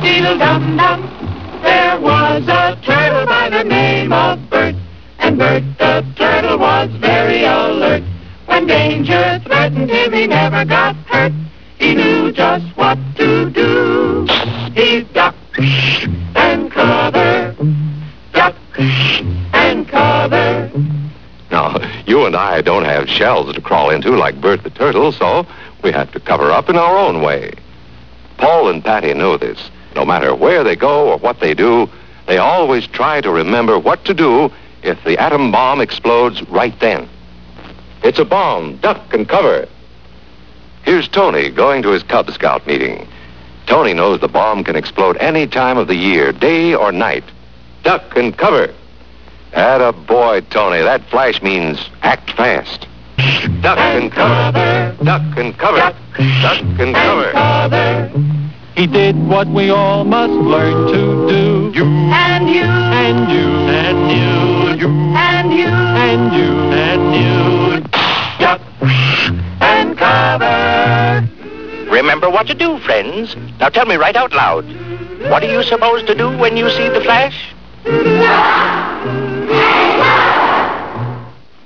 Beedle-dum-dum. There was a turtle by the name of Bert, and Bert the turtle was very alert. When danger threatened him, he never got hurt. He knew just what to do. He'd duck and cover, duck and cover. Now, you and I don't have shells to crawl into like Bert the turtle, so we have to cover up in our own way. Paul and Patty know this. No matter where they go or what they do, they always try to remember what to do if the atom bomb explodes right then. It's a bomb. Duck and cover. Here's Tony going to his Cub Scout meeting. Tony knows the bomb can explode any time of the year, day or night. Duck and cover. Atta boy, Tony. That flash means act fast. Duck and cover. Duck and cover. Duck and cover. He did what we all must learn to do. You and you And you and you and you and you and you. Duck and cover. Remember what to do, friends. Now tell me right out loud. What are you supposed to do when you see the flash?